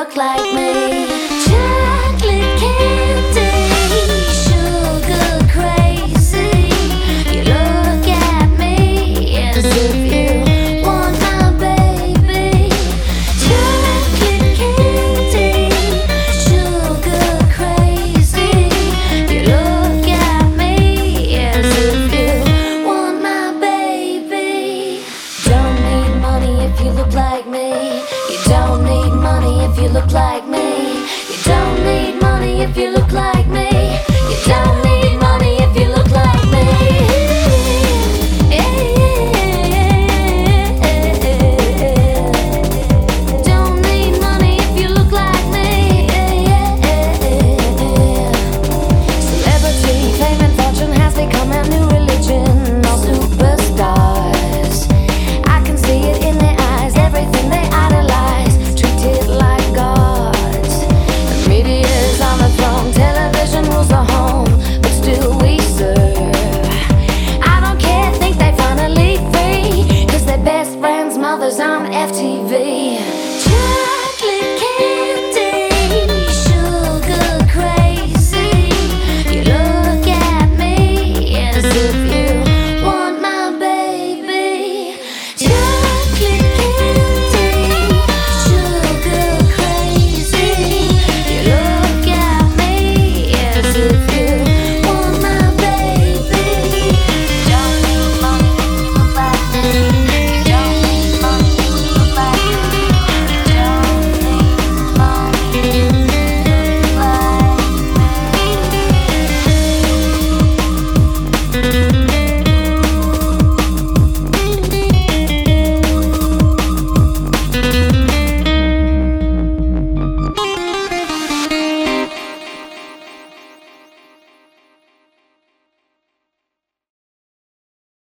look like me. Chocolate candy, sugar crazy. You look at me as if you want my baby. Chocolate candy, sugar crazy. You look at me as if you want my baby. Don't need money if you look like me. You don't need money if you look like me. You don't need money if you look like me. You don't need money if you look like me. Don't need money if you look like me. Celebrity, fame and fortune has become our new religion. All superstars, I can see it in their eyes. Everything they idolize, treated like gods. The media's on the throne, television rules the home, but still we serve. I don't care, think they finally free, 'cause their best friend's mother's on FTV.